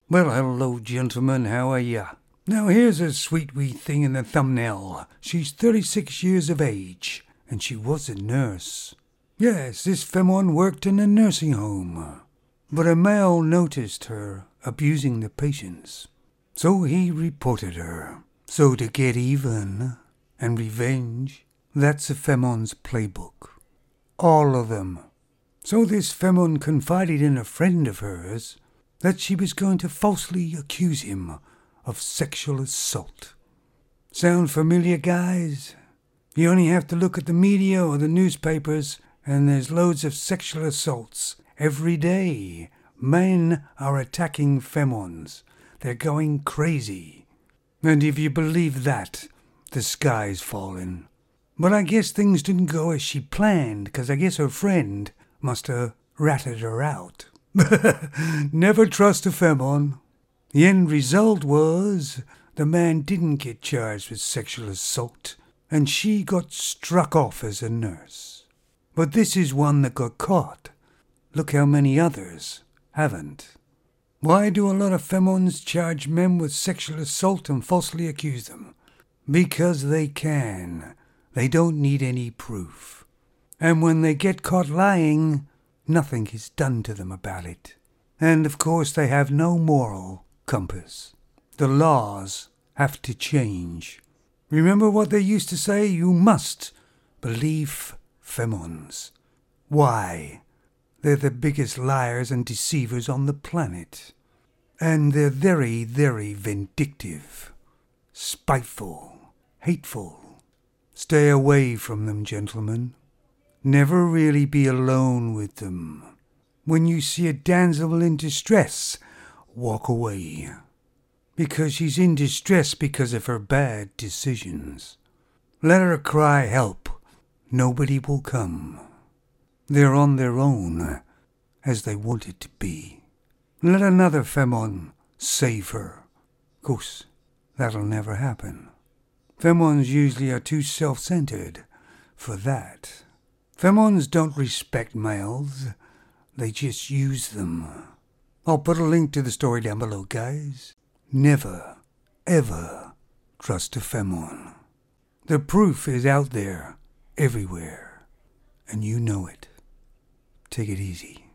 Well, hello, gentlemen, how are ya? Now, here's a sweet wee thing in the thumbnail. She's 36 years of age, and she was a nurse. Yes, this femme worked in a nursing home. But a male noticed her abusing the patients, so he reported her. So to get even and revenge, that's a femme's playbook. All of them. So this femme confided in a friend of hers that she was going to falsely accuse him of sexual assault. Sound familiar, guys? You only have to look at the media or the newspapers, and there's loads of sexual assaults every day. Men are attacking femmes. They're going crazy. And if you believe that, the sky's falling. But I guess things didn't go as she planned, because I guess her friend must have ratted her out. Never trust a femme. The end result was the man didn't get charged with sexual assault, and she got struck off as a nurse. But this is one that got caught. Look how many others haven't. Why do a lot of femmes charge men with sexual assault and falsely accuse them? Because they can. They don't need any proof. And when they get caught lying, nothing is done to them about it. And of course they have no moral compass. The laws have to change. Remember what they used to say? You must believe femmes. Why? They're the biggest liars and deceivers on the planet. And they're very, very vindictive, spiteful, hateful. Stay away from them, gentlemen. Never really be alone with them. When you see a damsel in distress, walk away. Because she's in distress because of her bad decisions. Let her cry help. Nobody will come. They're on their own, as they wanted to be. Let another femme save her. Of course, that'll never happen. Femmes usually are too self-centered for that. Femmes don't respect males. They just use them. I'll put a link to the story down below, guys. Never, ever trust a femme. The proof is out there, everywhere. And you know it. Take it easy.